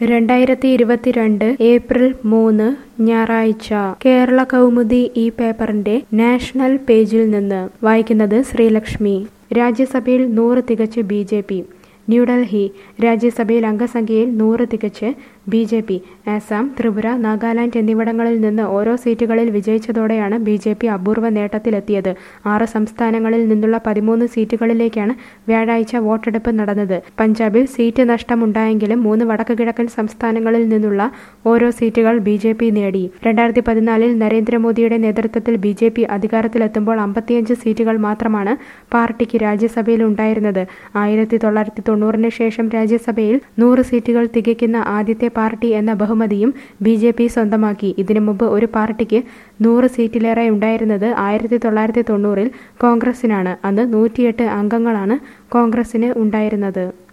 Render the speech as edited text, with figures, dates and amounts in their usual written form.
2022 April 3 ഞായറാഴ്ച കേരള കൗമുദി ഈ പേപ്പറിന്റെ നാഷണൽ പേജിൽ നിന്ന് വായിക്കുന്നത് ശ്രീലക്ഷ്മി. രാജ്യസഭയിൽ 100 തികച്ച് ബി.ജെ.പി. ന്യൂഡൽഹി. രാജ്യസഭയിൽ അംഗസംഖ്യയിൽ 100 തികച്ച് ബി.ജെ.പി. ആസാം, ത്രിപുര, നാഗാലാൻഡ് എന്നിവിടങ്ങളിൽ നിന്ന് ഓരോ സീറ്റുകളിൽ വിജയിച്ചതോടെയാണ് ബി.ജെ.പി. അപൂർവ നേട്ടത്തിലെത്തിയത്. 6 സംസ്ഥാനങ്ങളിൽ നിന്നുള്ള 13 സീറ്റുകളിലേക്കാണ് വ്യാഴാഴ്ച വോട്ടെടുപ്പ് നടന്നത്. പഞ്ചാബിൽ സീറ്റ് നഷ്ടമുണ്ടായെങ്കിലും 3 വടക്ക് കിഴക്കൻ സംസ്ഥാനങ്ങളിൽ നിന്നുള്ള ഓരോ സീറ്റുകൾ ബി.ജെ.പി. നേടി. 2014-ൽ നരേന്ദ്രമോദിയുടെ നേതൃത്വത്തിൽ ബി.ജെ.പി. അധികാരത്തിലെത്തുമ്പോൾ 55 സീറ്റുകൾ മാത്രമാണ് പാർട്ടിക്ക് രാജ്യസഭയിൽ ഉണ്ടായിരുന്നത്. 1990-ന് ശേഷം രാജ്യസഭയിൽ 100 സീറ്റുകൾ തികയ്ക്കുന്ന ആദ്യത്തെ പാർട്ടി എന്ന ബഹുമതിയും ബി.ജെ.പി. സ്വന്തമാക്കി. ഇതിനു മുമ്പ് ഒരു പാർട്ടിക്ക് 100 സീറ്റിലേറെ ഉണ്ടായിരുന്നത് 1990-ൽ കോൺഗ്രസിനാണ്. അന്ന് 108 അംഗങ്ങളാണ് കോൺഗ്രസിന് ഉണ്ടായിരുന്നത്.